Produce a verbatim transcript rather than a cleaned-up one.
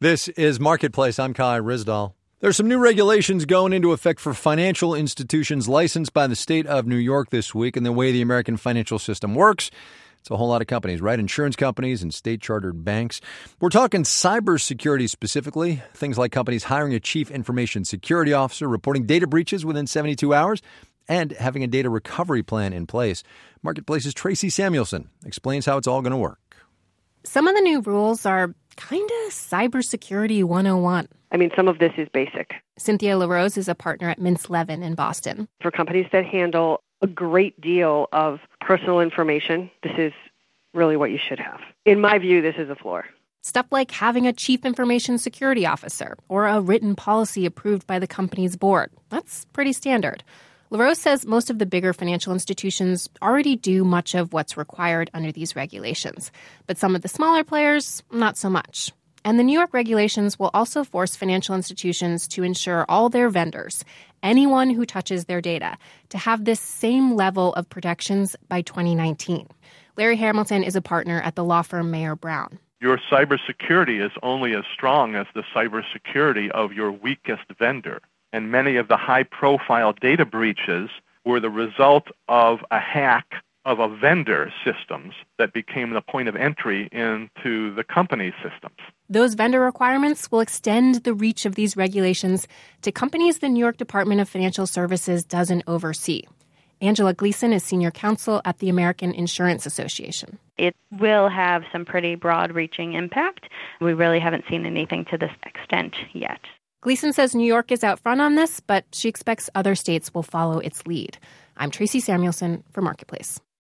This is Marketplace. I'm Kai Rizdal. There's some new regulations going into effect for financial institutions licensed by the state of New York this week, and the way the American financial system works. It's a whole lot of companies, right? Insurance companies and state-chartered banks. We're talking cybersecurity specifically, things like companies hiring a chief information security officer, reporting data breaches within seventy-two hours, and having a data recovery plan in place. Marketplace's Tracy Samuelson explains how it's all going to work. Some of the new rules are kind of cybersecurity one oh one. I mean, some of this is basic. Cynthia LaRose is a partner at Mintz Levin in Boston. For companies that handle a great deal of personal information, this is really what you should have. In my view, this is a floor. Stuff like having a chief information security officer or a written policy approved by the company's board. That's pretty standard. LaRose says most of the bigger financial institutions already do much of what's required under these regulations. But some of the smaller players, not so much. And the New York regulations will also force financial institutions to ensure all their vendors, anyone who touches their data, to have this same level of protections by twenty nineteen. Larry Hamilton is a partner at the law firm Mayer Brown. Your cybersecurity is only as strong as the cybersecurity of your weakest vendor. And many of the high-profile data breaches were the result of a hack of a vendor systems that became the point of entry into the company's systems. Those vendor requirements will extend the reach of these regulations to companies the New York Department of Financial Services doesn't oversee. Angela Gleason is senior counsel at the American Insurance Association. It will have some pretty broad-reaching impact. We really haven't seen anything to this extent yet. Gleason says New York is out front on this, but she expects other states will follow its lead. I'm Tracy Samuelson for Marketplace.